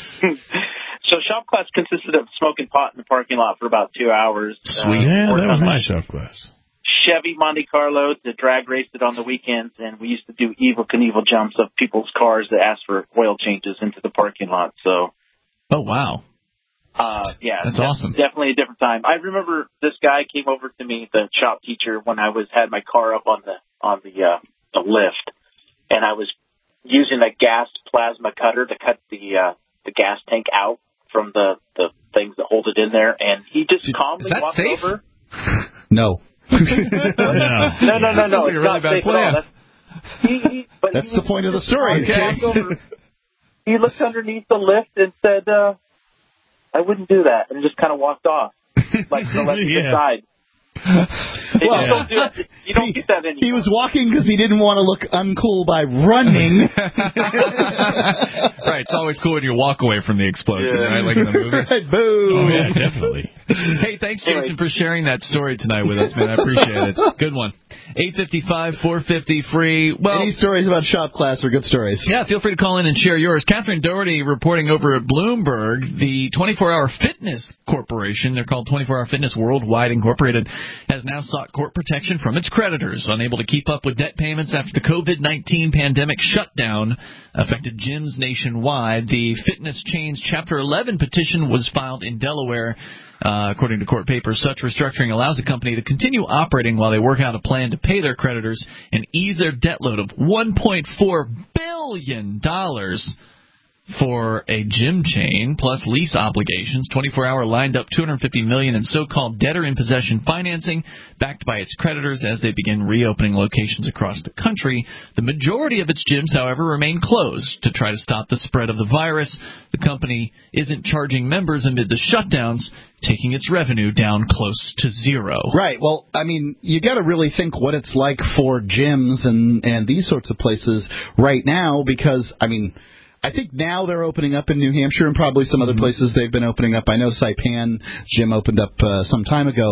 So shop class consisted of smoking pot in the parking lot for about two hours. Sweet. Uh, yeah, that was my shop class. Chevy Monte Carlo to drag race it on the weekends, and we used to do Evel Knievel jumps of people's cars that asked for oil changes into the parking lot. So. Oh, wow. Uh, yeah, that's awesome. Definitely a different time. I remember this guy came over to me, the shop teacher, when I was had my car up on the on the uh, the lift, and I was using a gas plasma cutter to cut the uh, the gas tank out from the, the things that hold it in there, and he just Did, calmly walked safe? over. No. no, no, no, no. no. Like it's a really not bad safe plan. at all. That's, he, he, but That's he the point of the story. Okay. Over, he looked underneath the lift and said, uh, I wouldn't do that, and just kind of walked off, like to let me yeah. decide. Well, you don't, do it. You don't he, get that anymore. He was walking because he didn't want to look uncool by running. Right, it's always cool when you walk away from the explosion, yeah. right? Like in the movies. Right, boom. Oh, yeah, definitely. Hey, thanks, Jason, for sharing that story tonight with us, man. I appreciate it. Good one. eight five five, four five zero, free. Well, any stories about shop class are good stories. Yeah, feel free to call in and share yours. Catherine Doherty reporting over at Bloomberg, the twenty-four hour Fitness Corporation, they're called twenty-four hour Fitness Worldwide Incorporated, has now sought court protection from its creditors, unable to keep up with debt payments after the COVID nineteen pandemic shutdown affected gyms nationwide. The fitness chain's Chapter eleven petition was filed in Delaware. Uh, according to court papers, such restructuring allows the company to continue operating while they work out a plan to pay their creditors and ease their debt load of one point four billion dollars for a gym chain, plus lease obligations. twenty-four hour lined up two hundred fifty million dollars in so-called debtor-in-possession financing, backed by its creditors as they begin reopening locations across the country. The majority of its gyms, however, remain closed to try to stop the spread of the virus. The company isn't charging members amid the shutdowns, taking its revenue down close to zero. Right. Well, I mean, you got to really think what it's like for gyms and, and these sorts of places right now, because, I mean, I think now they're opening up in New Hampshire and probably some other places they've been opening up. I know Saipan Gym opened up uh, some time ago.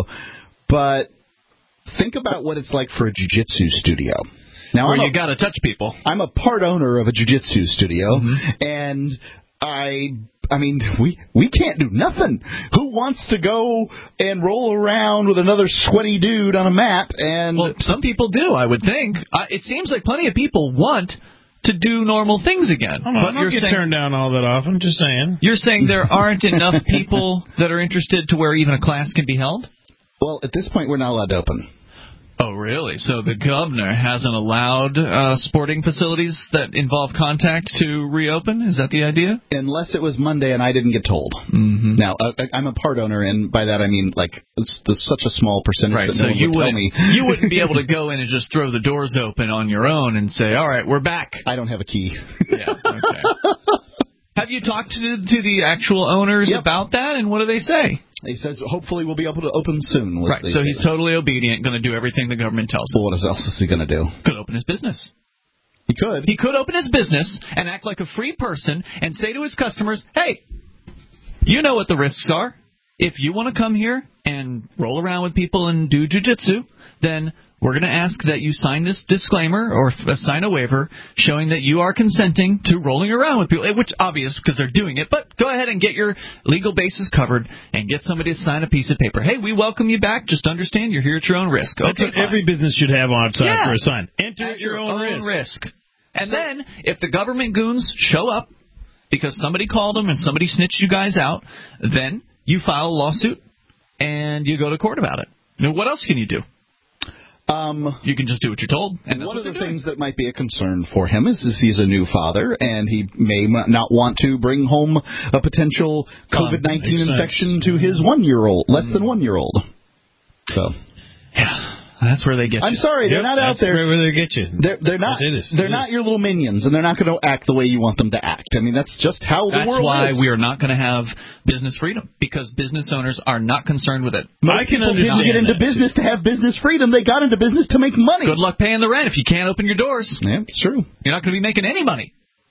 But think about what it's like for a jiu-jitsu studio. Now, Where I'm you got to touch people. I'm a part owner of a jiu-jitsu studio, mm-hmm. and I... I mean, we we can't do nothing. Who wants to go and roll around with another sweaty dude on a mat? And well, some people do, I would think. Uh, it seems like plenty of people want to do normal things again. Hold on, but I don't you're get saying, turned down all that often. Just saying. You're saying there aren't enough people that are interested to where even a class can be held? Well, at this point, we're not allowed to open. Oh, really? So the governor hasn't allowed uh, sporting facilities that involve contact to reopen? Is that the idea? Unless it was Monday and I didn't get told. Mm-hmm. Now, uh, I'm a part owner, and by that I mean, like, it's, it's such a small percentage right, that so no one you would tell me. You wouldn't be able to go in and just throw the doors open on your own and say, all right, we're back. I don't have a key. Yeah, okay. Have you talked to, to the actual owners yep. about that, and what do they say? He says, hopefully we'll be able to open soon. Right, so he's totally obedient, going to do everything the government tells him. Well, what else is he going to do? Could open his business. He could. He could open his business and act like a free person and say to his customers, hey, you know what the risks are. If you want to come here and roll around with people and do jiu-jitsu, then we're going to ask that you sign this disclaimer or f- sign a waiver showing that you are consenting to rolling around with people, which obvious because they're doing it. But go ahead and get your legal bases covered and get somebody to sign a piece of paper. Hey, we welcome you back. Just understand you're here at your own risk. Okay, That's what every business should have on outside yeah. for a sign. Enter at your, your own, own risk. risk. And so, then if the government goons show up because somebody called them and somebody snitched you guys out, then you file a lawsuit and you go to court about it. Now, what else can you do? Um, you can just do what you're told. And one what of the doing. things that might be a concern for him is, is he's a new father, and he may m- not want to bring home a potential COVID nineteen um, infection to his one-year-old, less mm. than one-year-old. So, yeah. That's where they get you. I'm sorry, yep, they're not out there. Where they get you. They're, they're not. They're not your little minions, and they're not going to act the way you want them to act. I mean, that's just how the that's world is. That's why is. we are not going to have business freedom, because business owners are not concerned with it. Most I can people didn't get into business too. to have business freedom. They got into business to make money. Good luck paying the rent if you can't open your doors. Yeah, it's true. You're not going to be making any money.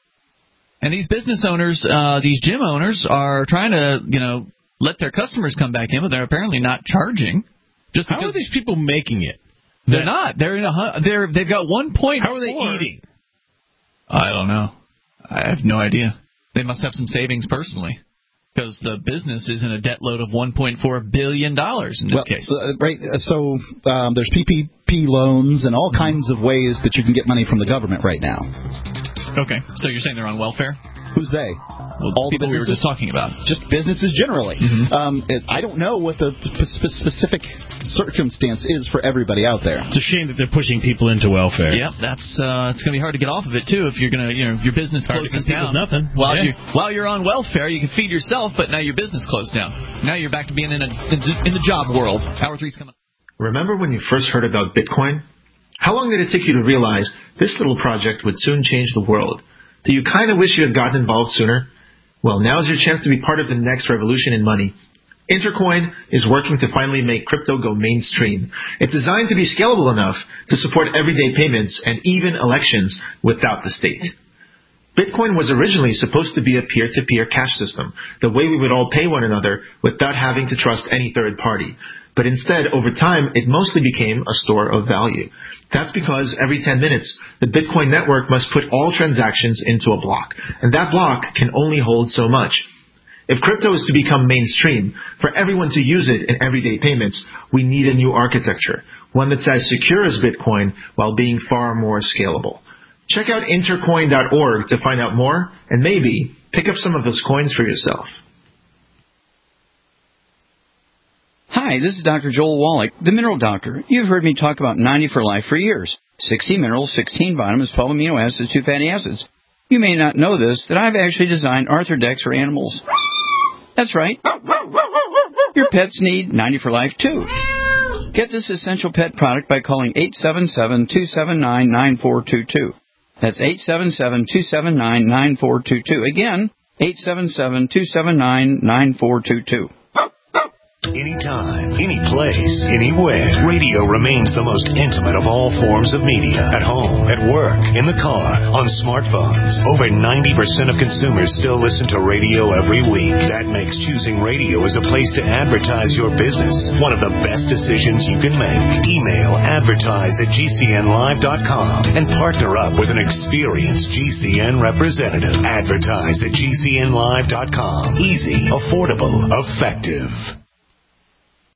And these business owners, uh, these gym owners, are trying to, you know, let their customers come back in, but they're apparently not charging. Just How are these people making it? They're not. They're in a. They're. They've got one point. How are they eating? I don't know. I have no idea. They must have some savings personally, because the business is in a debt load of one point four billion dollars in this well, case. Uh, right. So um, there's P P P loans and all kinds of ways that you can get money from the government right now. Okay. So you're saying they're on welfare? Who's they? Well, all the people we were just talking about. Just businesses generally. Mm-hmm. Um, it, I don't know what the p- specific circumstance is for everybody out there. It's a shame that they're pushing people into welfare. Yep, that's uh, it's going to be hard to get off of it too if you're going to, you know, your business closes down. Nothing. While yeah. you while you're on welfare, you can feed yourself, but now your business closed down. Now you're back to being in a in the job world. Hour three's coming. Remember when you first heard about Bitcoin? How long did it take you to realize this little project would soon change the world? Do you kind of wish you had gotten involved sooner? Well, now's your chance to be part of the next revolution in money. Intercoin is working to finally make crypto go mainstream. It's designed to be scalable enough to support everyday payments and even elections without the state. Bitcoin was originally supposed to be a peer-to-peer cash system, the way we would all pay one another without having to trust any third party. But instead, over time, it mostly became a store of value. That's because every ten minutes, the Bitcoin network must put all transactions into a block, and that block can only hold so much. If crypto is to become mainstream, for everyone to use it in everyday payments, we need a new architecture, one that's as secure as Bitcoin while being far more scalable. Check out intercoin dot org to find out more, and maybe pick up some of those coins for yourself. Hi, this is Doctor Joel Wallach, the Mineral Doctor. You've heard me talk about ninety for Life for years. sixty minerals, sixteen vitamins, twelve amino acids, two fatty acids. You may not know this, that I've actually designed Arthrodex for animals. That's right. Your pets need ninety for life, too. Get this essential pet product by calling eight seven seven, two seven nine, nine four two two. That's eight seven seven, two seven nine, nine four two two. Again, eight seven seven, two seven nine, nine four two two. Anytime, any place, anywhere, radio remains the most intimate of all forms of media. At home, at work, in the car, on smartphones. Over ninety percent of consumers still listen to radio every week. That makes choosing radio as a place to advertise your business one of the best decisions you can make. Email advertise at G C N live dot com and partner up with an experienced G C N representative. Advertise at G C N live dot com. Easy, affordable, effective.